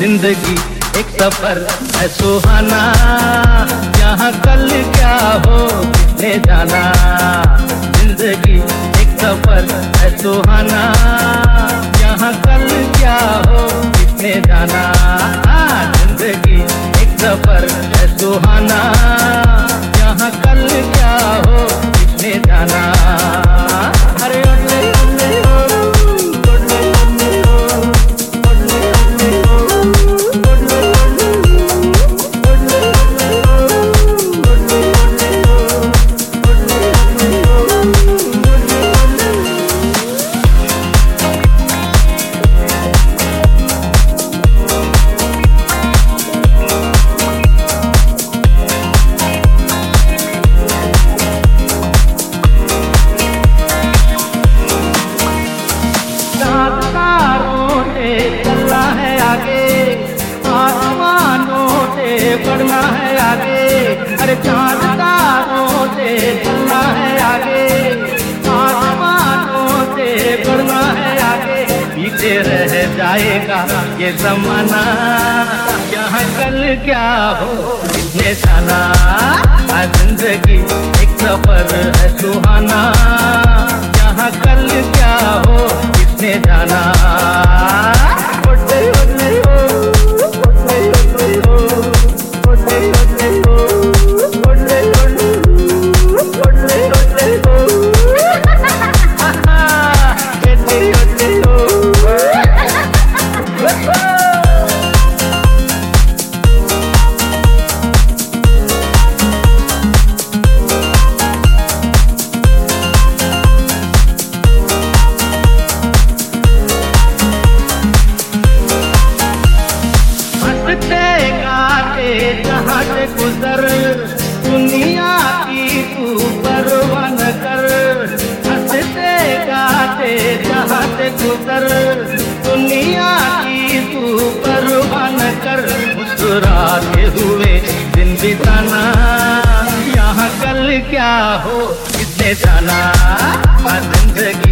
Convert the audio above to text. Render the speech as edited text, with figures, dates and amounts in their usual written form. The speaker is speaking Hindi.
जिंदगी एक सफर है सुहाना, यहाँ कल क्या हो किसने जाना। जिंदगी एक सफर है सुहाना, यहाँ कल क्या हो किसने जाना। जिंदगी एक सफर है सुहाना, यहाँ कल क्या हो किसने जाना। अरे बढ़ना है आगे, अरे चांद तारों से चलना है आगे, आसमानों से बढ़ना है आगे। पीछे रह जाएगा ये जमाना, यहाँ कल क्या हो किसने जाना। जिंदगी एक सफर है सुहाना, यहाँ कल क्या हो किसने जाना। जहाँ से गुजर दुनिया की तू परवाह न कर। हंसते गाते जहाँ से गुजर दुनिया की तू परवाह न कर। मुस्कुराते हुए दिन बिताना, यहाँ कल क्या हो किसने जाना। जिंदगी